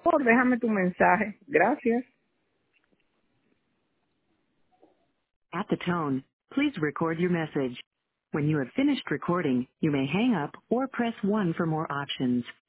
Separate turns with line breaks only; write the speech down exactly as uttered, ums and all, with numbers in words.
Por déjame tu mensaje. Gracias.
At the tone, please record your message. When you have finished recording, you may hang up or press one for more options.